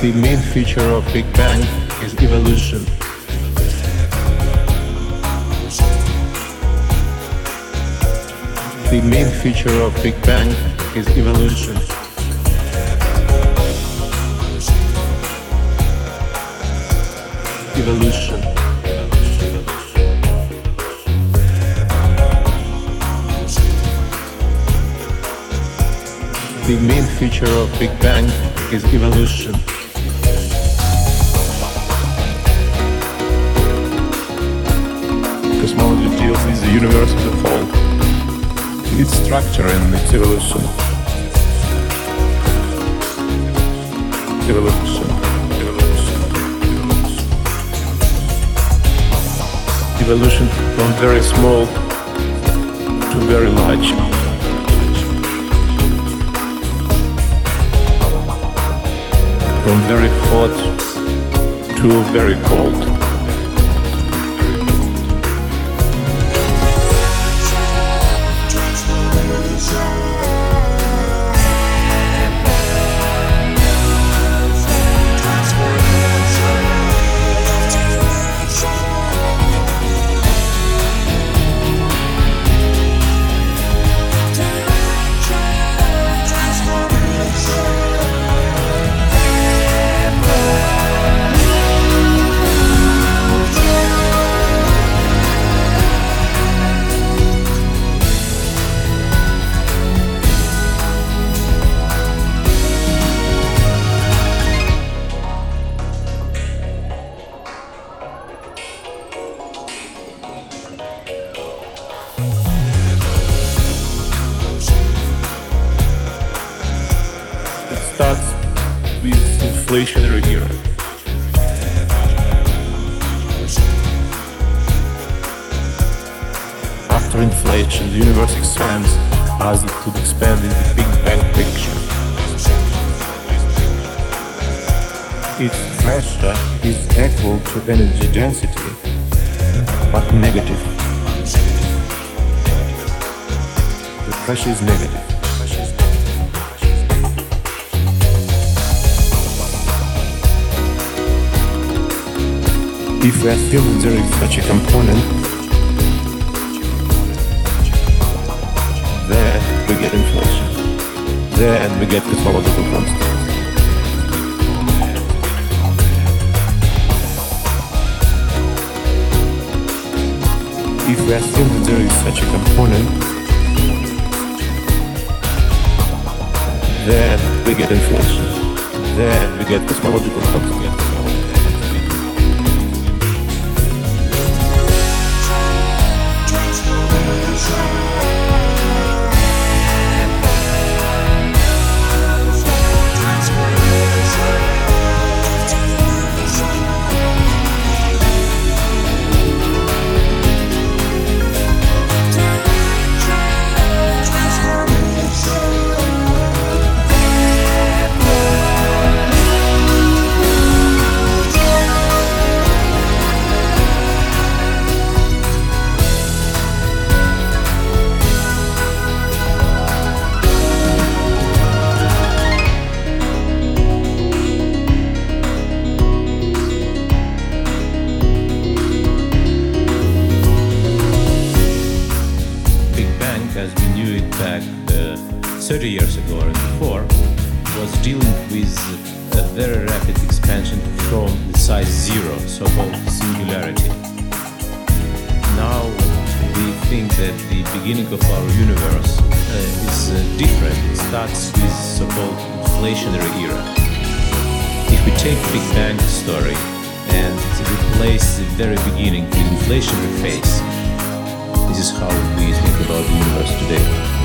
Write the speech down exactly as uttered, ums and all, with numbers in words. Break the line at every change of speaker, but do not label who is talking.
The main feature of Big Bang is evolution. The main feature of Big Bang is evolution. Evolution. The main feature of Big Bang is evolution.
Cosmology deals with the universe as a whole, its structure and its evolution. Evolution. Evolution. Evolution from very small to very large. From very hot to very cold. Starts with inflationary era. After inflation, the universe expands as it could expand in the Big Bang picture. Its pressure is equal to energy density, but negative. The pressure is negative. If we assume there is such a component, then we get inflation. Then we get cosmological constant. If we assume there is such a component, then we get inflation. Then we get cosmological constant.
As we knew it back uh, thirty years ago or before, was dealing with a very rapid expansion from the size zero, so-called singularity. Now we think that the beginning of our universe uh, is uh, different. It starts with so-called inflationary era. If we take Big Bang story and replace the very beginning with inflationary phase, this is how we think about the universe today.